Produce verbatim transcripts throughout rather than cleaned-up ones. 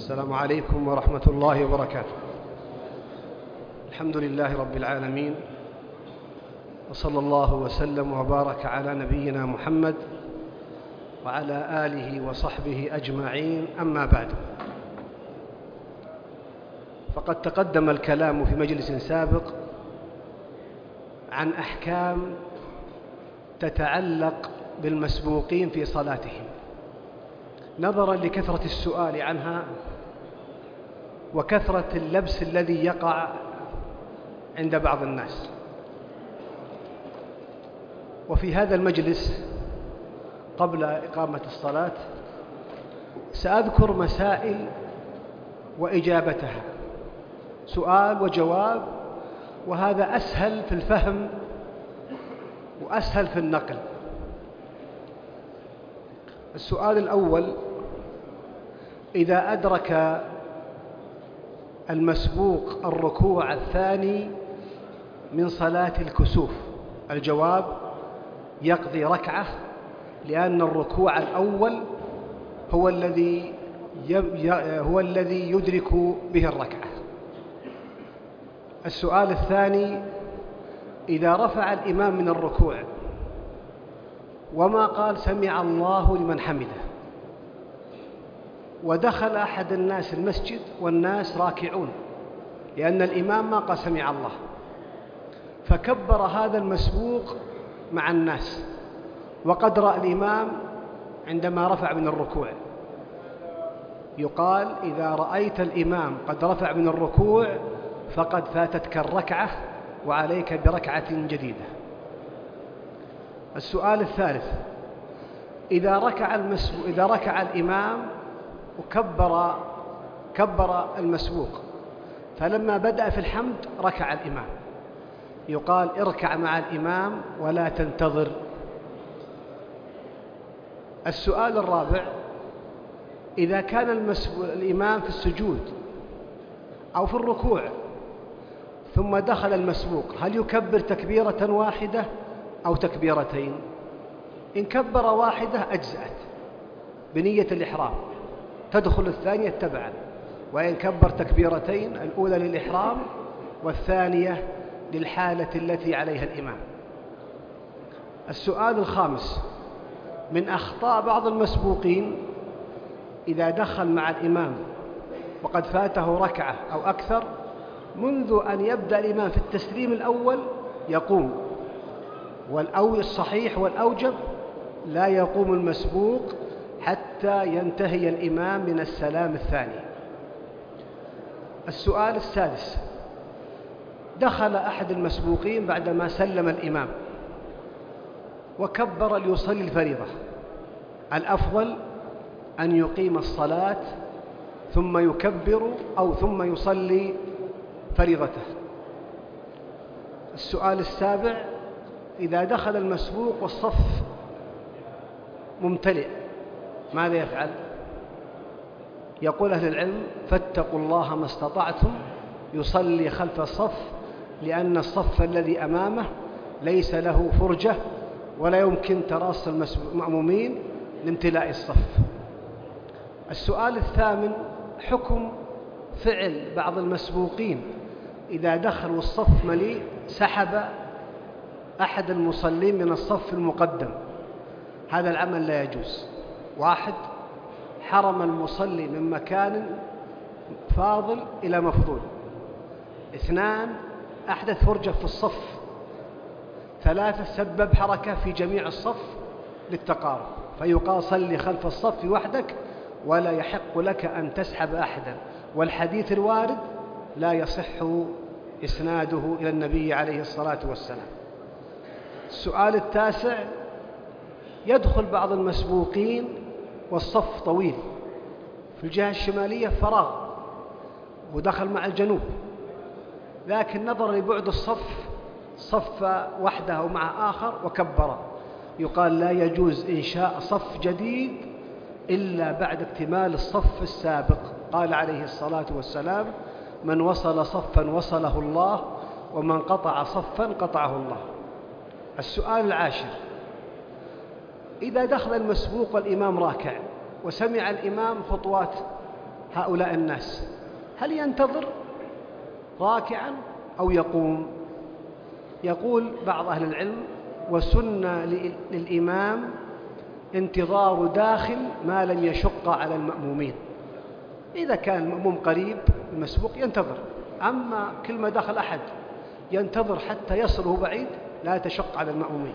السلام عليكم ورحمة الله وبركاته. الحمد لله رب العالمين، وصلى الله وسلم وبارك على نبينا محمد وعلى آله وصحبه أجمعين. أما بعد، فقد تقدم الكلام في مجلس سابق عن أحكام تتعلق بالمسبوقين في صلاتهم، نظرا لكثرة السؤال عنها وكثرة اللبس الذي يقع عند بعض الناس. وفي هذا المجلس قبل إقامة الصلاة سأذكر مسائل وإجابتها، سؤال وجواب، وهذا أسهل في الفهم وأسهل في النقل. السؤال الأول: إذا أدرك المسبوق الركوع الثاني من صلاة الكسوف، الجواب: يقضي ركعة، لأن الركوع الأول هو الذي هو الذي يدرك به الركعة. السؤال الثاني: إذا رفع الإمام من الركوع وما قال سمع الله لمن حمده، ودخل أحد الناس المسجد والناس راكعون لأن الإمام ما قال سمع الله، فكبر هذا المسبوق مع الناس وقد رأى الإمام عندما رفع من الركوع، يقال: إذا رأيت الإمام قد رفع من الركوع فقد فاتتك الركعة وعليك بركعة جديدة. السؤال الثالث: إذا ركع المسبوق إذا ركع الإمام وكبر كبر المسبوق، فلما بدأ في الحمد ركع الإمام، يقال: اركع مع الإمام ولا تنتظر. السؤال الرابع: إذا كان الإمام في السجود أو في الركوع ثم دخل المسبوق، هل يكبر تكبيرة واحدة أو تكبيرتين؟ إن كبر واحدة أجزأت بنية الإحرام، تدخل الثانية تبعا، وإن كبر تكبيرتين، الأولى للإحرام والثانية للحالة التي عليها الإمام. السؤال الخامس: من أخطاء بعض المسبوقين إذا دخل مع الإمام وقد فاته ركعة أو أكثر، منذ أن يبدأ الإمام في التسليم الأول يقوم، والأو الصحيح والأوجب لا يقوم المسبوق حتى ينتهي الإمام من السلام الثاني. السؤال السادس: دخل أحد المسبوقين بعدما سلم الإمام وكبر ليصلي الفريضة، الأفضل أن يقيم الصلاة ثم يكبر أو ثم يصلي فريضته. السؤال السابع: إذا دخل المسبوق والصف ممتلئ ماذا يفعل؟ يقول أهل العلم: فاتقوا الله ما استطعتم، يصلي خلف الصف، لأن الصف الذي أمامه ليس له فرجة ولا يمكن تراص المأمومين لامتلاء الصف. السؤال الثامن: حكم فعل بعض المسبوقين إذا دخلوا الصف مليء سحب أحد المصلين من الصف المقدم، هذا العمل لا يجوز. واحد: حرم المصلي من مكان فاضل إلى مفضول. اثنان: أحدث فرجة في الصف. ثلاثة: سبب حركة في جميع الصف للتقارب، فيقال: صلي خلف الصف وحدك ولا يحق لك أن تسحب أحدا. والحديث الوارد لا يصح إسناده إلى النبي عليه الصلاة والسلام. السؤال التاسع: يدخل بعض المسبوقين والصف طويل، في الجهة الشمالية فراغ ودخل مع الجنوب، لكن نظرا لبعد الصف صف وحده أو مع آخر وكبر، يقال: لا يجوز إنشاء صف جديد إلا بعد اكتمال الصف السابق. قال عليه الصلاة والسلام: من وصل صفا وصله الله، ومن قطع صفا قطعه الله. السؤال العاشر: إذا دخل المسبوق والإمام راكع وسمع الإمام خطوات هؤلاء الناس، هل ينتظر راكعا أو يقوم؟ يقول بعض أهل العلم: وسن للإمام انتظار داخل ما لم يشق على المأمومين. إذا كان المأموم قريب المسبوق ينتظر، أما كل ما دخل أحد ينتظر حتى يصله بعيد لا تشق على المأمومين.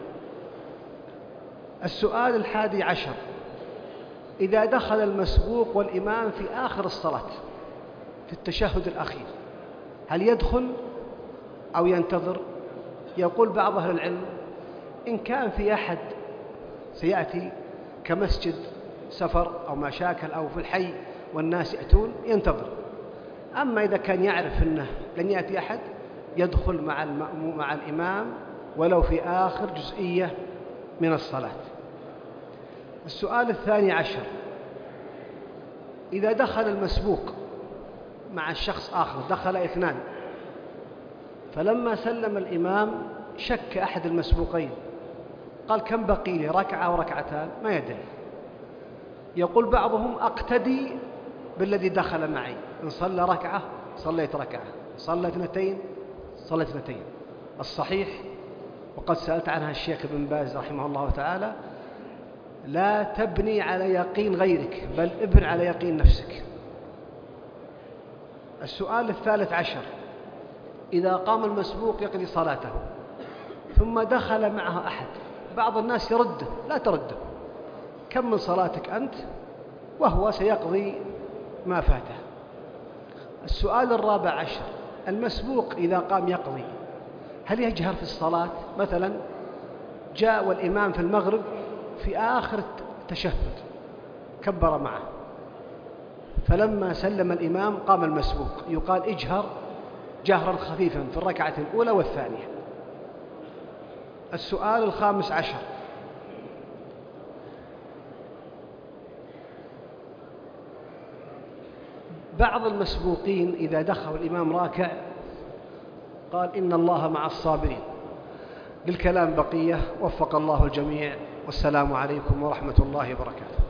السؤال الحادي عشر: إذا دخل المسبوق والإمام في آخر الصلاة في التشهد الأخير، هل يدخل أو ينتظر؟ يقول بعض أهل العلم: إن كان في أحد سيأتي كمسجد سفر أو مشاكل أو في الحي والناس يأتون ينتظر. أما إذا كان يعرف أنه لن يأتي أحد يدخل مع المأموم مع الإمام ولو في آخر جزئية من الصلاة. السؤال الثاني عشر: إذا دخل المسبوق مع الشخص آخر، دخل اثنان، فلما سلم الإمام شك أحد المسبوقين، قال: كم بقي لي، ركعة أو ركعتان؟ ما يدري. يقول بعضهم: أقتدي بالذي دخل معي، إن صلى ركعة صليت ركعة، صلى اثنتين صليت اثنتين. الصحيح، وقد سألت عنها الشيخ ابن باز رحمه الله تعالى: لا تبني على يقين غيرك، بل ابن على يقين نفسك. السؤال الثالث عشر: إذا قام المسبوق يقضي صلاته ثم دخل معه أحد، بعض الناس يرده، لا ترده، كمل صلاتك أنت وهو سيقضي ما فاته. السؤال الرابع عشر: المسبوق إذا قام يقضي هل يجهر في الصلاة؟ مثلا جاء والإمام في المغرب في آخر التشهد كبر معه، فلما سلم الإمام قام المسبوق، يقال اجهر جهرا خفيفا في الركعة الأولى والثانية. السؤال الخامس عشر: بعض المسبوقين إذا دخل الإمام راكع قال: إن الله مع الصابرين. للكلام بقية، وفق الله الجميع، والسلام عليكم ورحمة الله وبركاته.